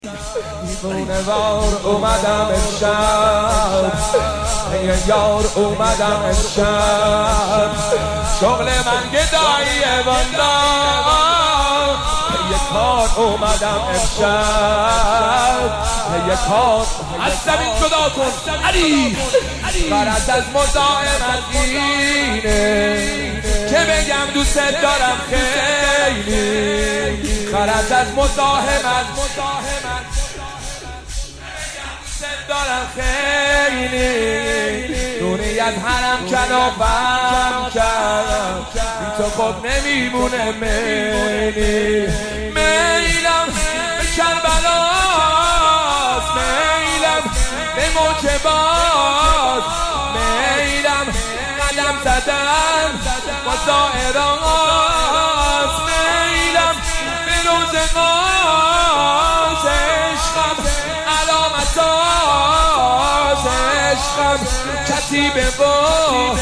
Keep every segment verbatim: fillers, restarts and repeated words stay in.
دیوونه وار اومدم امشب، ای یار اومدم امشب، شغل من گداییه والا، ای کار اومدم امشب، ای کار از زمین جدا کن علی. غرض از مزاحمت اینه که بگم دوست دارم خیلی، غرض از مزاحمت دارم خیلی، دونی از حرم کنافم کردم، این تو خب نمیمونه میلی، میلم به کربلاست، میلم به موکبات، میلم قدم زدن با زائرات، میلم به روزگار، عشقم علامتات، عشقم کتیبه با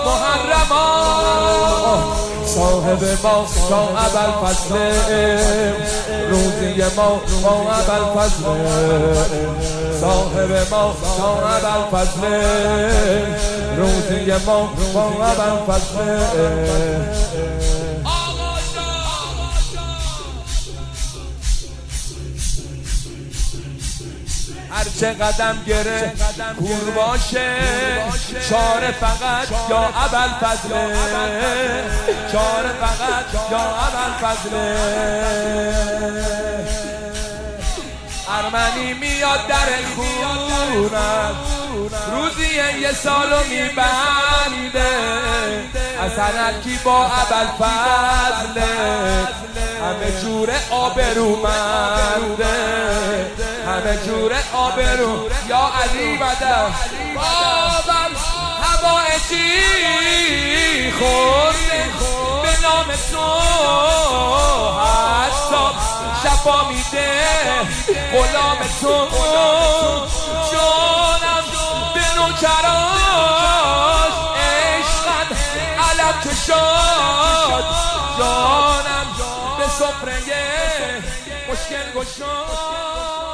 محرمات، صاحب ما تا اول فصله، روزی ما تا اول فصله، صاحب ما تا اول فصله، روزی ما تا اول فصله. هرچه قدم گره کور باشه، چاره فقط یا اول فضله، چاره فقط یا اول فضله. ارمنی میاد در خونم، روزی یه سالو میبنده، اصلا هرکی با اول فضله، همه جور آبرومنده، همه جور آبرو یا علی بدر. بابم هوایجی خورده به نام تو، حتی شفا میده غلام تو، جانم به نوکراش، عشقت علم کشاد، جانم به سفره مشکل گشاد.